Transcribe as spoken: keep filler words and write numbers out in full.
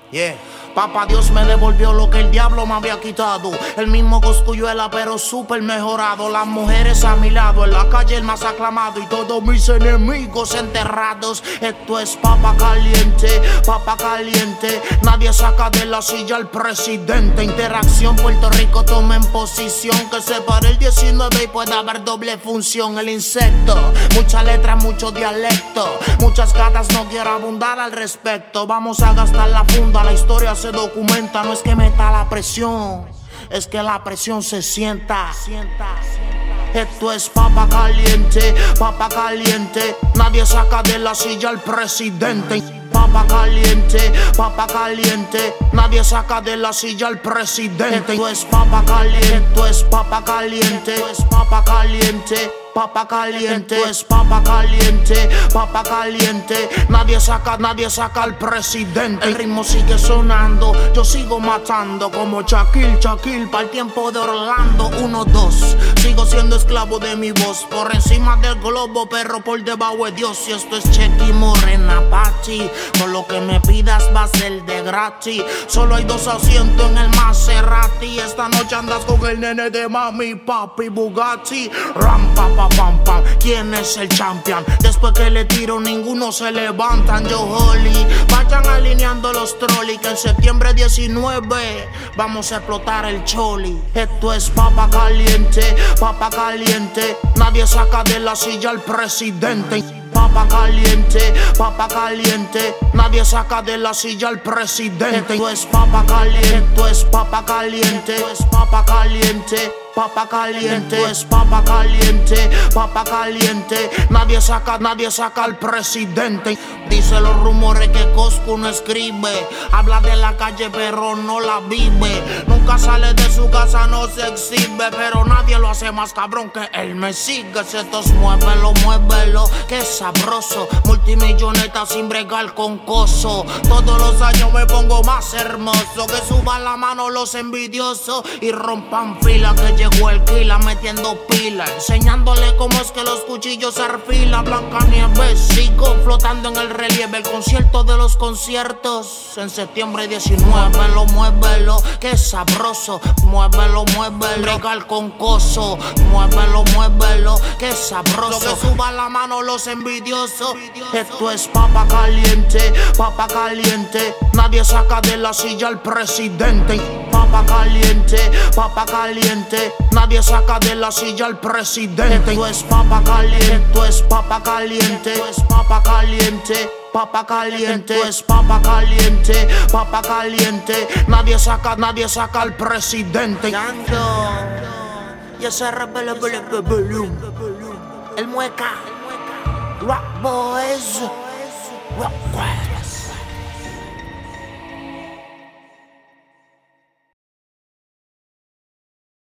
Yeah. Papá Dios me devolvió lo que el diablo me había quitado. El mismo Cosculluela pero súper mejorado. Las mujeres a mi lado, en la calle el más aclamado y todos mis enemigos enterrados. Esto es papa caliente, papa caliente. Nadie saca de la silla al presidente. Interacción, Puerto Rico toma en posición. Que se pare el diecinueve y pueda haber doble función. El insecto, mucha letra, mucho dialecto. Muchas gatas, no quiero abundar al respecto. Vamos a gastar la funda, la historia se documenta. No es que meta la presión, es que la presión se sienta. Esto es papa caliente, papa caliente. Nadie saca de la silla al presidente. Papa caliente, papa caliente. Nadie saca de la silla al presidente. Esto es papa caliente, esto es papa caliente, esto es papa caliente. Papa caliente, esto es papa caliente, papa caliente. Nadie saca, nadie saca al presidente. El ritmo sigue sonando, yo sigo matando como Shaquille, Shaquille para el tiempo de Orlando. Uno, dos, sigo siendo esclavo de mi voz. Por encima del globo, perro por debajo de Dios. Y esto es Chequi Morena Pachi. Con lo que me pidas va a ser de gratis. Solo hay dos asientos en el Maserati. Esta noche andas con el nene de mami, papi, Bugatti. Ram, pa, pa, pam, pam. ¿Quién es el champion? Después que le tiro ninguno se levantan. Yo Holly, vayan alineando los trolleys que en septiembre diecinueve vamos a explotar el choli. Esto es papa caliente, papa caliente. Nadie saca de la silla al presidente. Papa caliente, papa caliente. Nadie saca de la silla al presidente. Esto es papa caliente, esto es papa caliente, esto es papa caliente. Papa caliente, esto es papa caliente, papa caliente. Nadie saca, nadie saca al presidente. Dice los rumores que Coscu no escribe. Habla de la calle pero no la vive. Nunca sale de su casa, no se exhibe. Pero nadie lo hace más cabrón que él me sigue. Estos muévelo, muévelo, que sabroso. Multimilloneta sin bregar con coso. Todos los años me pongo más hermoso. Que suban la mano los envidiosos y rompan fila. Que llegó el Kila metiendo pila, enseñándole cómo es que los cuchillos se arfilan. Blancanieves, sigo flotando en el relieve. El concierto de los conciertos en septiembre diecinueve. Muévelo, muévelo, que sabroso. Muévelo, muévelo, bregar con coso. Muévelo, muévelo, que sabroso. Que suban la mano los envidiosos. Esto es papa caliente, papa caliente. Nadie saca de la silla al presidente. Papa caliente, papa caliente. Nadie saca de la silla al presidente. Esto es papa caliente, esto es papa caliente, esto es papa caliente. Papa caliente, esto es papa caliente, papa caliente. Nadie saca, nadie saca al presidente. Y ese rebelde, el mueca, Rock Boys, Rock Boys.